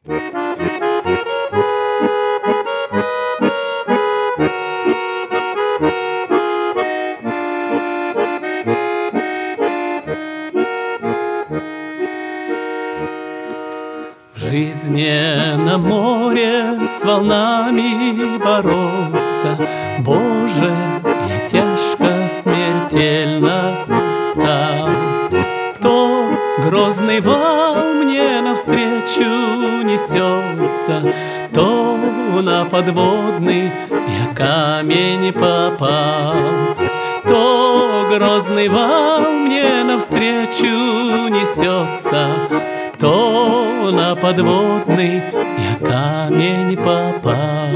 В жизненном море с волнами бороться, Боже, я тяжко, смертельно устал. То грозный вал мне навстречу несется, то на подводный я камень попал. То грозный вал мне навстречу несется, то на подводный я камень попал.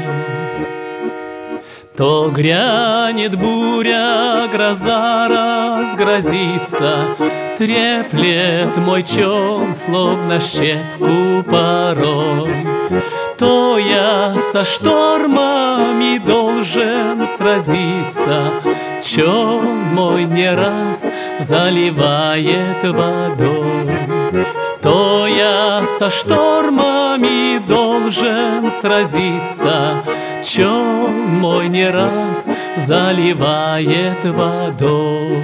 То грянет буря, гроза разгрозится, треплет мой чон, словно щепку порой. То я со штормами должен сразиться, чон мой не раз заливает водой. То я со штормами должен сразиться, чон мой не раз заливает водой.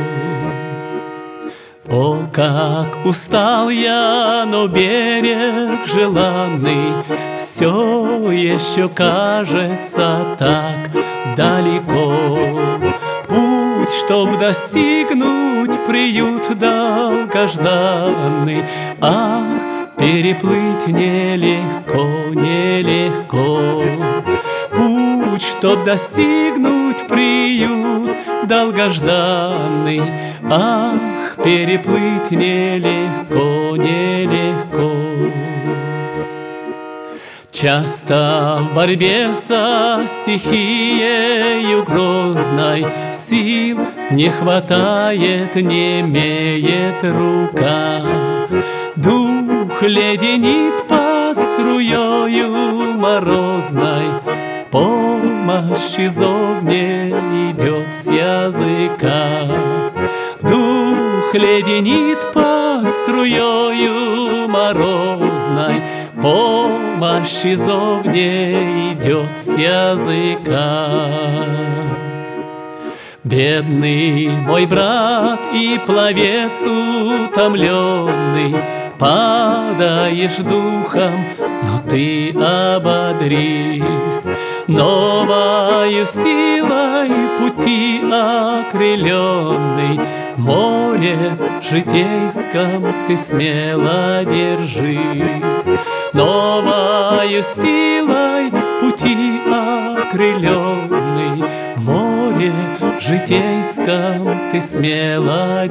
О, как устал я, но берег желанный все еще кажется так далеко. Путь, чтоб достигнуть приют долгожданный, ах, переплыть нелегко, нелегко. Путь, чтоб достигнуть приют долгожданный, ах, переплыть нелегко, нелегко. Часто в борьбе со стихией грозной сил не хватает, немеет рука. Дух леденит под струёю морозной, помощи зов не идет с языка. Дух леденит под струёю морозной, помощи зов не идет с языка. Бедный мой брат и пловец утомленный, падаешь духом, но ты ободрись. Новою силой пути окрыленный, море житейском ты смело держись. Новою силой пути окрыленный, море житейском ты смело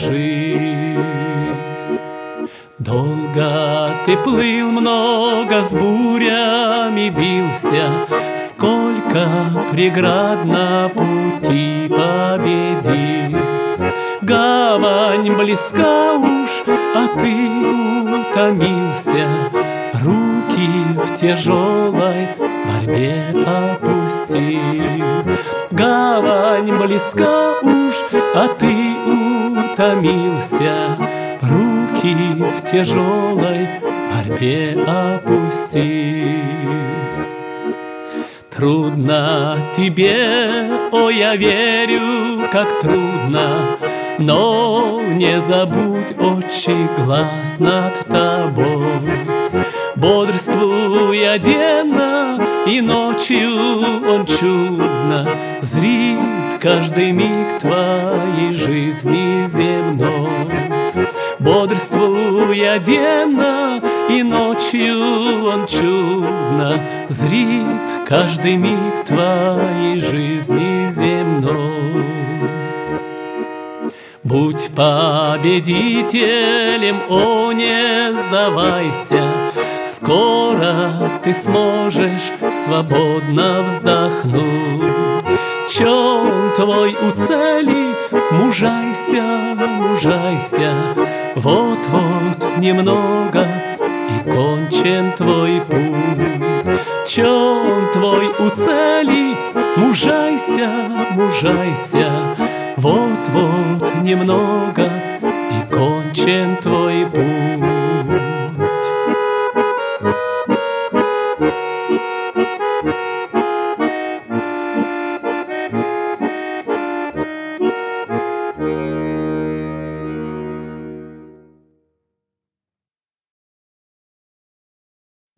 держись. Долго ты плыл, много с бурями бился, сколько преград на пути победил. Гавань близка уж, а ты утомился, руки в тяжелой борьбе опустил. Гавань близка уж, а ты утомился, руки в тяжелой борьбе опустил. Трудно тебе, о, я верю, как трудно, но не забудь, отчий глаз над тобой. Бодрствуя денно и ночью он чудно зрит каждый миг твоей жизни земной. Бодрствуя денно и ночью он чудно зрит каждый миг твоей жизни земной. Будь победителем, о, не сдавайся, скоро ты сможешь свободно вздохнуть. Чем твой у цели, мужайся, мужайся, вот-вот немного и кончен твой путь. Чем твой у цели, мужайся, мужайся, вот-вот немного и кончен твой путь.